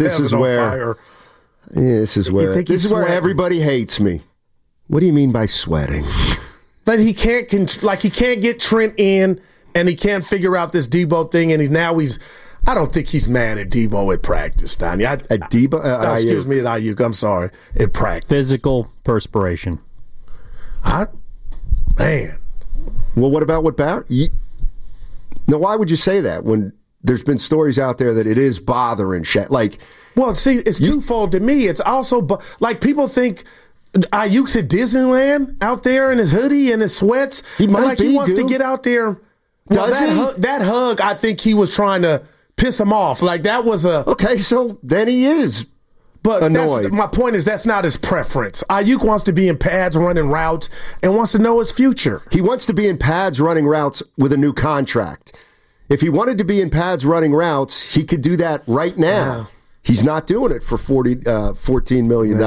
everybody hates me. What do you mean by sweating? That he can't get Trent in, and he can't figure out this Debo thing, and I don't think he's mad at Debo at practice, Donnie. At Debo? Excuse me, at Ayuk. I'm sorry. At practice. Physical perspiration. Man. Well, what about what Barrett? Now, why would you say that when there's been stories out there that it is bothering Shat? Well, see, it's twofold to me. It's also, like, people think Ayuk's at Disneyland out there in his hoodie and his sweats. He might he wants to get out there. That hug, I think he was trying to piss him off. Like, that was okay, so then he is annoyed. My point is that's not his preference. Ayuk wants to be in pads running routes and wants to know his future. He wants to be in pads running routes with a new contract. If he wanted to be in pads running routes, he could do that right now. Yeah. He's not doing it for $14 million.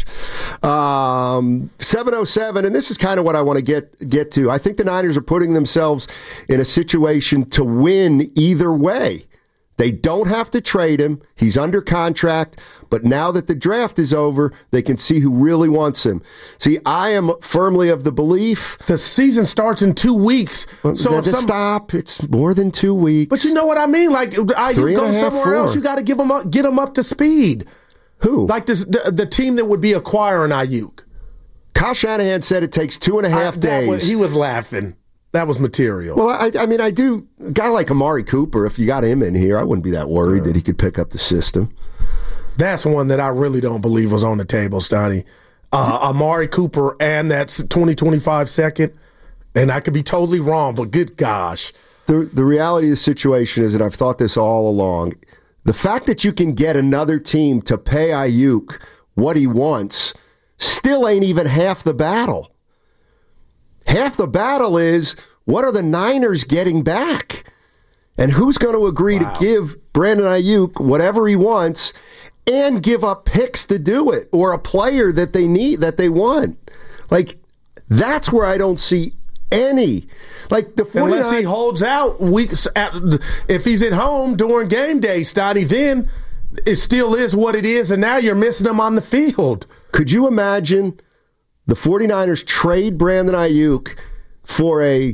707, and this is kind of what I want to get to. I think the Niners are putting themselves in a situation to win either way. They don't have to trade him. He's under contract. But now that the draft is over, they can see who really wants him. See, I am firmly of the belief. The season starts in 2 weeks. So stop. It's more than 2 weeks. But you know what I mean? Like, you go somewhere else, you got to get them up to speed. Who? Like the team that would be acquiring Ayuk. Kyle Shanahan said it takes 2.5 days. He was laughing. That was material. Well, I mean, I do. A guy like Amari Cooper, if you got him in here, I wouldn't be that worried that he could pick up the system. That's one that I really don't believe was on the table, Stoney. Amari Cooper and that's 2025 second. And I could be totally wrong, but good gosh. The reality of the situation is, and I've thought this all along, the fact that you can get another team to pay Ayuk what he wants still ain't even half the battle. Half the battle is, what are the Niners getting back? And who's going to agree to give Brandon Ayuk whatever he wants and give up picks to do it, or a player that they need, that they want? Like, that's where I don't see any. Like, the 49ers, unless he holds out weeks, if he's at home during game day, Stoddy, then it still is what it is, and now you're missing him on the field. Could you imagine the 49ers trade Brandon Ayuk for a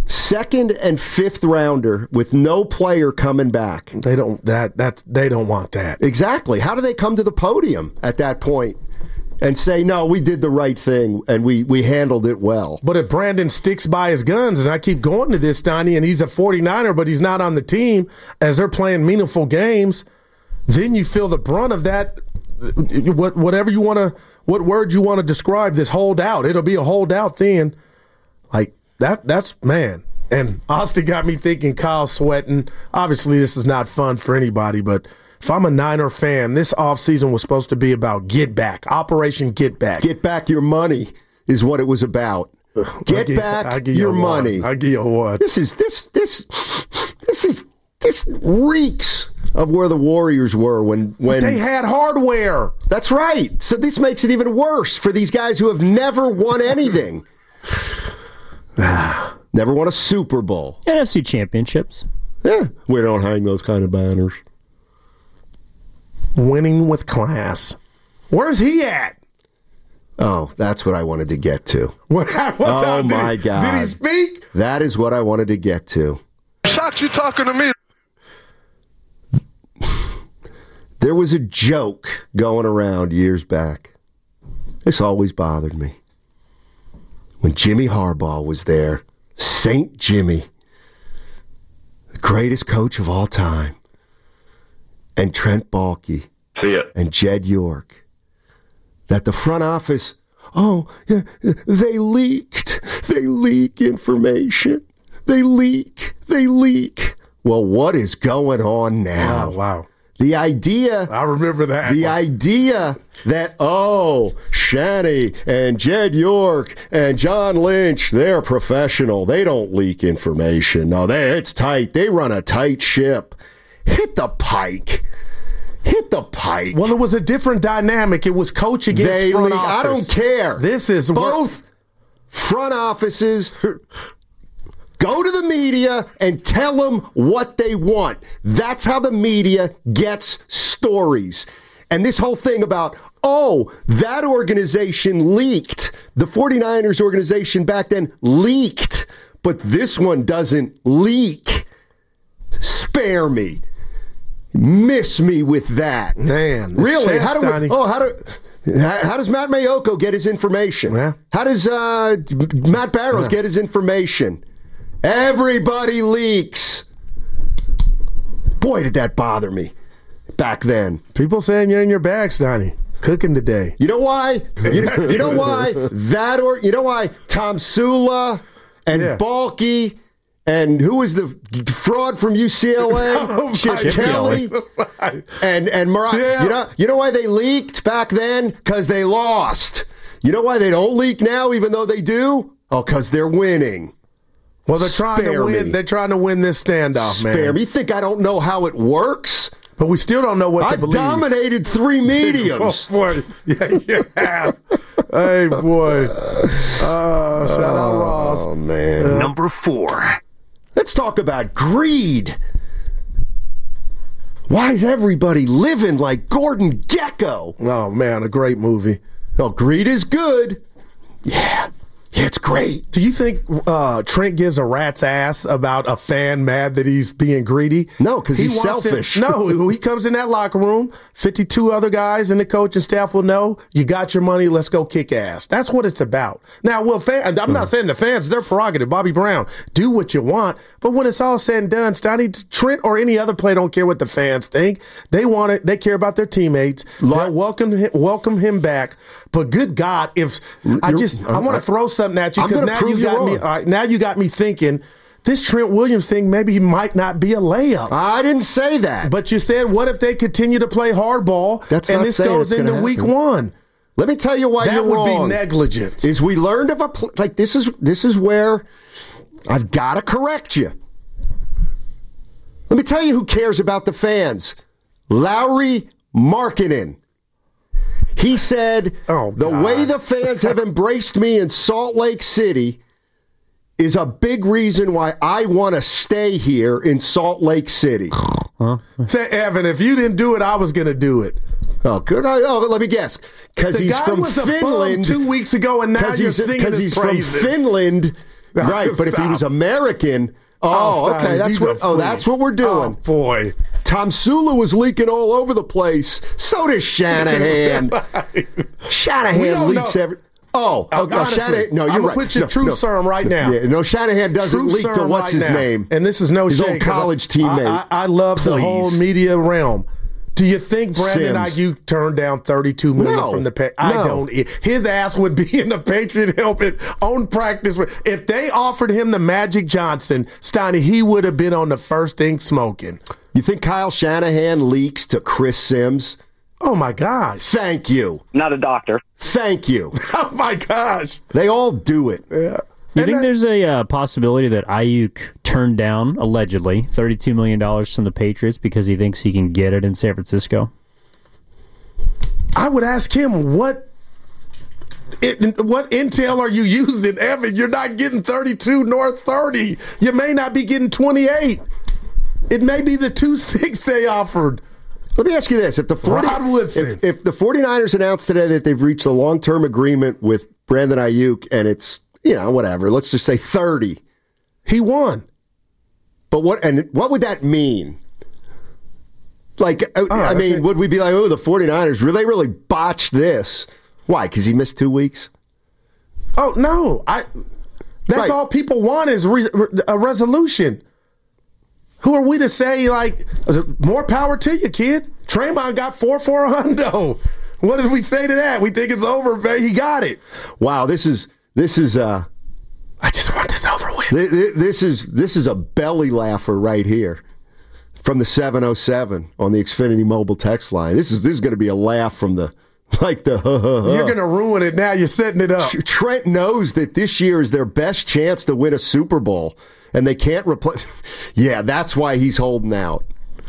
second and fifth rounder with no player coming back. They don't want that. Exactly. How do they come to the podium at that point and say, no, we did the right thing and we handled it well? But if Brandon sticks by his guns, and I keep going to this, Steiny, and he's a 49er, but he's not on the team as they're playing meaningful games, then you feel the brunt of that. What word you want to describe this holdout? It'll be a holdout then. Like that's man. And Austin got me thinking Kyle sweating. Obviously, this is not fun for anybody, but if I'm a Niner fan, this offseason was supposed to be about get back, Operation Get Back. Get back your money is what it was about. Get back your money. I'll give you one. This reeks of where the Warriors were when they had hardware. That's right. So this makes it even worse for these guys who have never won anything. Never won a Super Bowl. NFC championships. Yeah, we don't hang those kind of banners. Winning with class. Where's he at? Oh, that's what I wanted to get to. What time my God. Did he speak? That is what I wanted to get to. Shocked you talking to me. There was a joke going around years back. This always bothered me. When Jimmy Harbaugh was there, St. Jimmy, the greatest coach of all time, and Trent Baalke, and Jed York, that the front office, they leaked. They leak information. They leak. Well, what is going on now? Wow. The idea... I remember that. The idea that, Shanny and Jed York and John Lynch, they're professional. They don't leak information. No, it's tight. They run a tight ship. Hit the pike. Well, it was a different dynamic. It was coach against front office. I don't care. This is both front offices... Go to the media and tell them what they want. That's how the media gets stories. And this whole thing about, that organization leaked. The 49ers organization back then leaked, but this one doesn't leak. Spare me. Miss me with that. Man. Really? How does Matt Mayoko get his information? Yeah. How does Matt Barrows get his information? Everybody leaks. Boy, did that bother me back then. People saying you're in your bag, Steiny. Cooking today. You know why? You know why? You know why Tom Sula and Baalke and who was the fraud from UCLA? Chip Kelly and Mariah. You know why they leaked back then? Because they lost. You know why they don't leak now, even though they do? Because they're winning. Well, they're trying to win. They're trying to win this standoff, man. Spare me. You think I don't know how it works? But we still don't know what to believe. I've dominated 3 mediums. Boy. Yeah, you have. Hey, boy. Shout out Ross. Oh, man. Number 4. Let's talk about greed. Why is everybody living like Gordon Gekko? Oh, man, a great movie. Oh, Greed is good. Yeah. Yeah, it's great. Do you think Trent gives a rat's ass about a fan mad that he's being greedy? No, because he's selfish. No, he comes in that locker room, 52 other guys and the coaching staff will know, you got your money, let's go kick ass. That's what it's about. Now, I'm not saying the fans, their prerogative, Bobby Brown, do what you want, but when it's all said and done, Steiny, Trent or any other player don't care what the fans think. They want it. They care about their teammates. They'll welcome him back. But good God, I want to throw something at you because now you got me thinking this Trent Williams thing maybe might not be a layup. I didn't say that. But you said, what if they continue to play hardball and this goes into week 1? Let me tell you why you're wrong. That would be negligence. Is we learned of this is where I've got to correct you. Let me tell you who cares about the fans. Lauri Markkanen. He said, the way the fans have embraced me in Salt Lake City is a big reason why I want to stay here in Salt Lake City. Huh? Evan, if you didn't do it, I was going to do it. Oh, good. Let me guess. Because he's from Finland. 2 weeks ago, and now you're singing his praises. From Finland. Right, but if he was American, okay, that's what we're doing. Oh, boy. Tom Sula was leaking all over the place. So does Shanahan. Shanahan leaks every. Shanahan. No, you're right. Put your true serum right now. Yeah, no, Shanahan doesn't leak to what's his name. And this is no his shade. old college teammate. I love the whole media realm. Do you think Brandon Ayuk turned down $32 million from the Patriots? I don't. His ass would be in the Patriot helmet on practice. If they offered him the Magic Johnson, Steiny, he would have been on the first thing smoking. You think Kyle Shanahan leaks to Chris Sims? Oh, my gosh. Thank you. Not a doctor. Thank you. Oh, my gosh. They all do it. Yeah. You think there's a possibility that Ayuk turned down, allegedly, $32 million from the Patriots because he thinks he can get it in San Francisco? I would ask him, what intel are you using, Evan? You're not getting 32 nor 30. You may not be getting 28. It may be the 2.6 they offered. Let me ask you this. If the 49ers announced today that they've reached a long-term agreement with Brandon Ayuk and it's, whatever, let's just say 30. He won. But what would that mean? Like, would we be like, the 49ers, they really botched this? Why? Because he missed 2 weeks? Oh, no. That's all people want is a resolution. Who are we to say, more power to you, kid? Draymond got 4-4-0. What did we say to that? We think it's over, man. He got it. Wow, this is I just want this over with. This is a belly laugher right here from the 707 on the Xfinity mobile text line. This is going to be a laugh from the You're going to ruin it now. You're setting it up. Trent knows that this year is their best chance to win a Super Bowl, and they can't replace. Yeah, that's why he's holding out.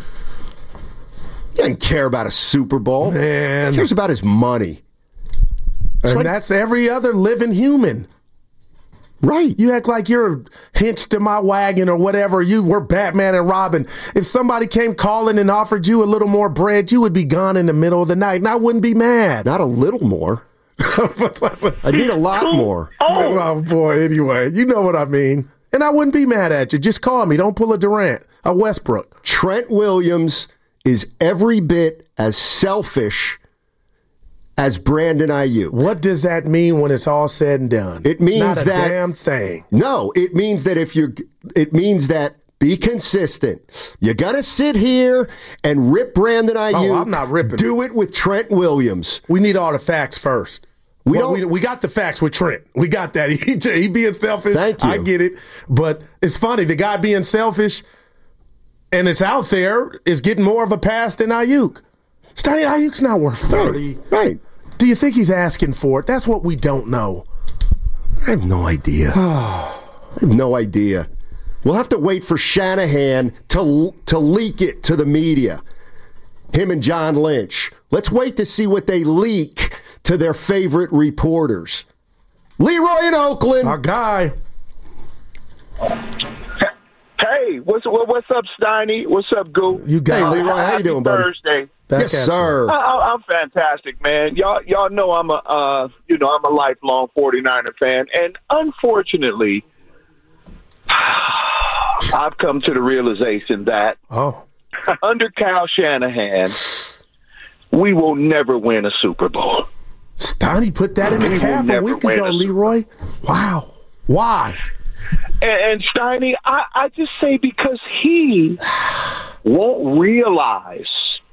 He doesn't care about a Super Bowl. Man. He cares about his money. And that's every other living human. Right. You act like you're hitched to my wagon or whatever. You were Batman and Robin. If somebody came calling and offered you a little more bread, you would be gone in the middle of the night, and I wouldn't be mad. Not a little more. I need a lot more. Oh, boy, anyway. You know what I mean. And I wouldn't be mad at you. Just call me. Don't pull a Durant, a Westbrook. Trent Williams is every bit as selfish as Brandon Ayuk. What does that mean when it's all said and done? It means Not a that damn thing. No, it means that be consistent. You got to sit here and rip Brandon Ayuk. Oh, I'm not ripping. Do it with Trent Williams. We need all the facts first. We got the facts with Trent. We got that. He being selfish. Thank you. I get it. But it's funny. The guy being selfish and it's out there is getting more of a pass than Ayuk. Steiny, Ayuk's not worth 30. Right. Do you think he's asking for it? That's what we don't know. I have no idea. I have no idea. We'll have to wait for Shanahan to leak it to the media. Him and John Lynch. Let's wait to see what they leak to their favorite reporters. Leroy in Oakland. Our guy. Hey, what's up, Steiny? What's up, Goo? You got Hey, Leroy, how you doing, buddy? Thursday. Yes, sir. I'm fantastic, man. Y'all know I'm a lifelong 49er fan, and unfortunately, I've come to the realization that under Kyle Shanahan, we will never win a Super Bowl. Steiny put that in the cap a week ago, Leroy. Wow. Why? And Steiny, I just say because he won't realize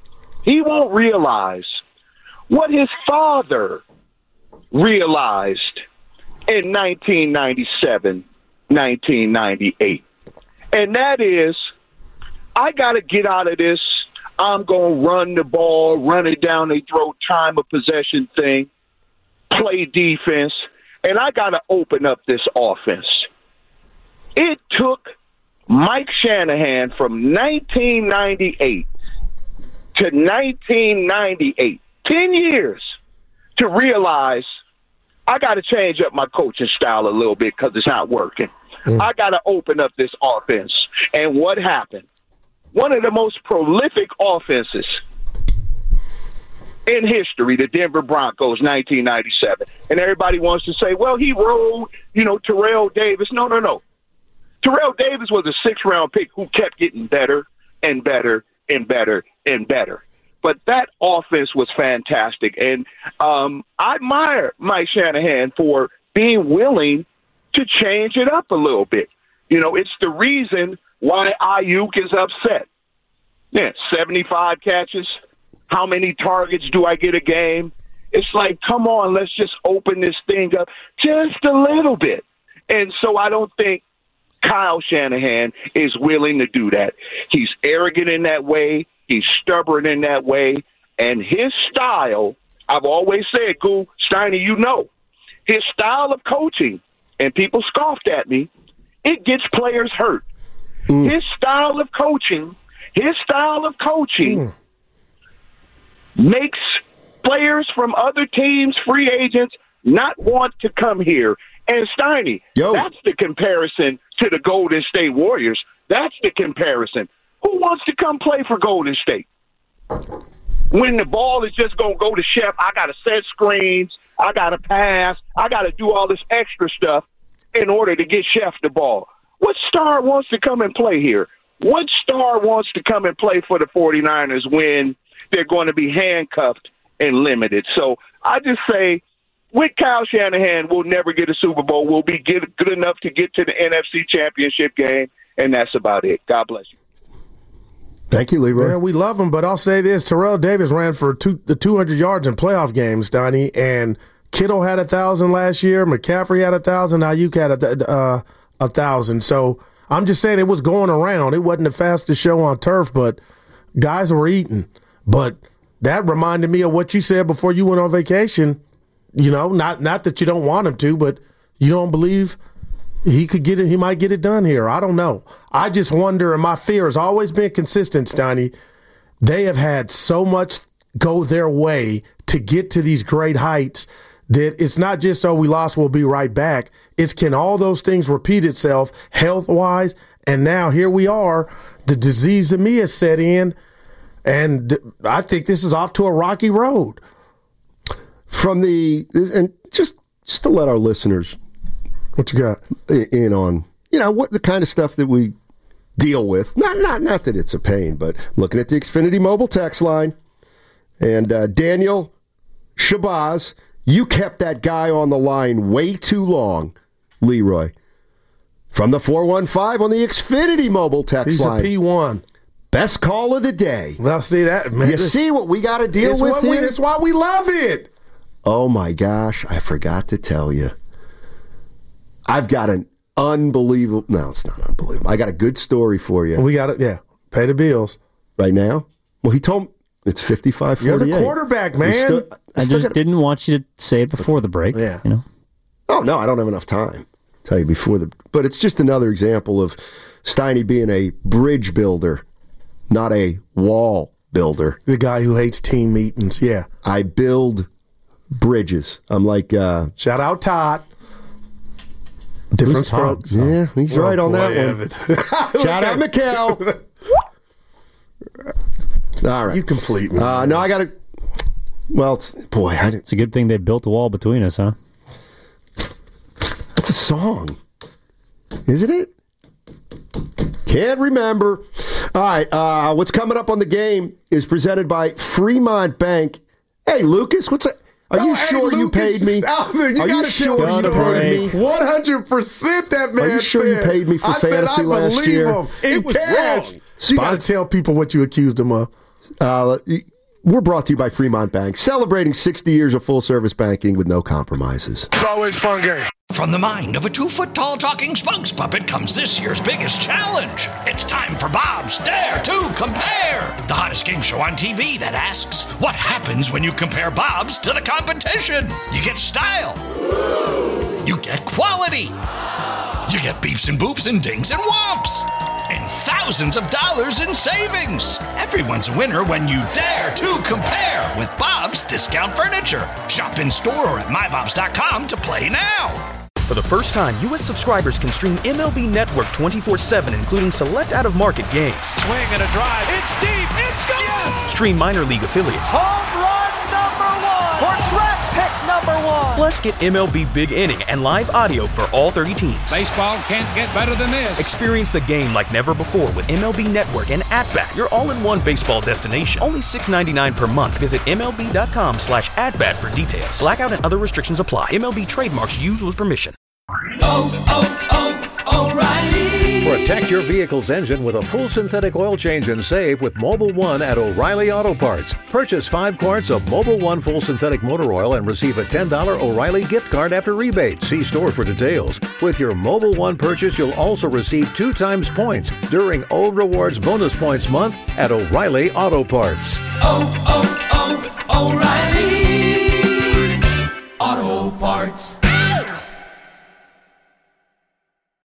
what his father realized in 1997, 1998. And that is, I got to get out of this. I'm going to run the ball, run it down their throat, time of possession thing, play defense, and I got to open up this offense. It took Mike Shanahan from 1998 to 1998, 10 years, to realize I got to change up my coaching style a little bit because it's not working. I got to open up this offense. And what happened? One of the most prolific offenses in history, the Denver Broncos, 1997. And everybody wants to say, well, he rode, Terrell Davis. No. Terrell Davis was a 6th-round pick who kept getting better and better and better and better. But that offense was fantastic. And I admire Mike Shanahan for being willing to change it up a little bit. It's the reason why Ayuk is upset. Yeah, 75 catches. How many targets do I get a game? It's like, come on, let's just open this thing up just a little bit. And so I don't think Kyle Shanahan is willing to do that. He's arrogant in that way. He's stubborn in that way. And his style, I've always said, Steiny, his style of coaching, and people scoffed at me, it gets players hurt. His style of coaching makes players from other teams, free agents, not want to come here. And Steiny, that's the comparison to the Golden State Warriors. That's the comparison. Who wants to come play for Golden State? When the ball is just going to go to Chef, I got to set screens, I got to pass, I got to do all this extra stuff in order to get Chef the ball. What star wants to come and play here? What star wants to come and play for the 49ers when they're going to be handcuffed and limited? So I just say, with Kyle Shanahan, we'll never get a Super Bowl. We'll be good enough to get to the NFC Championship game, and that's about it. God bless you. Thank you, Leroy. Yeah, we love him, but I'll say this. Terrell Davis ran for 200 yards in playoff games, Donnie, and Kittle had 1,000 last year. McCaffrey had 1,000. Ayuk had 1,000. So I'm just saying it was going around. It wasn't the fastest show on turf, but guys were eating. But that reminded me of what you said before you went on vacation. Not that you don't want him to, but you don't believe he could get it. He might get it done here. I don't know. I just wonder, and my fear has always been consistent, Steiny. They have had so much go their way to get to these great heights that it's not just, we lost, we'll be right back. It's can all those things repeat itself health-wise? And now here we are. The disease of me has set in, and I think this is off to a rocky road. And just to let our listeners, what you got in on, what the kind of stuff that we deal with. Not that it's a pain, but looking at the Xfinity mobile text line, and Daniel Shabazz, you kept that guy on the line way too long, Leroy. From the 415 on the Xfinity mobile text line. He's a P1. Best call of the day. Well, see that, man. You see what we got to deal with here? That's why we love it. Oh, my gosh. I forgot to tell you. I've got an unbelievable... No, it's not unbelievable. I got a good story for you. We got it, yeah. Pay the bills. Right now? Well, he told me it's 55-48. You're the quarterback, man. I just didn't want you to say it before the break. Yeah. Oh, no, I don't have enough time. I'll tell you before the... But it's just another example of Steiny being a bridge builder, not a wall builder. The guy who hates team meetings, yeah. I build bridges. I'm like... Shout out Todd. Different strokes. Yeah, he's right on that one. Shout out Mikkel. All right. You complete me. No, I got to... Well, boy, I didn't... It's a good thing they built a wall between us, huh? That's a song. Isn't it? Can't remember. All right, what's coming up on the game is presented by Fremont Bank. Hey, Lucas, what's that? Are you sure you paid me? Are you sure you paid me? 100% that man said. Are you sure you paid me for fantasy last year? Him. In cash. You got to tell people what you accused him of. We're brought to you by Fremont Bank, celebrating 60 years of full-service banking with no compromises. It's always fun game. From the mind of a 2-foot-tall talking spokes puppet comes this year's biggest challenge. It's time for Bob's Dare to Compare, the hottest game show on TV that asks, what happens when you compare Bob's to the competition? You get style. You get quality. You get beeps and boops and dings and whomps. And thousands of dollars in savings. Everyone's a winner when you dare to compare with Bob's Discount Furniture. Shop in store or at mybobs.com to play now. For the first time, U.S. subscribers can stream MLB Network 24/7, including select out-of-market games. Swing and a drive. It's deep. It's gone. Stream minor league affiliates. Home run on! Plus, get MLB Big Inning and live audio for all 30 teams. Baseball can't get better than this. Experience the game like never before with MLB Network and At-Bat, your all-in-one baseball destination. Only $6.99 per month. Visit MLB.com/at-bat for details. Blackout and other restrictions apply. MLB trademarks used with permission. O'Reilly. Protect your vehicle's engine with a full synthetic oil change and save with Mobil 1 at O'Reilly Auto Parts. Purchase 5 quarts of Mobil 1 full synthetic motor oil and receive a $10 O'Reilly gift card after rebate. See store for details. With your Mobil 1 purchase, you'll also receive 2 times points during O Rewards Bonus Points Month at O'Reilly Auto Parts. O'Reilly.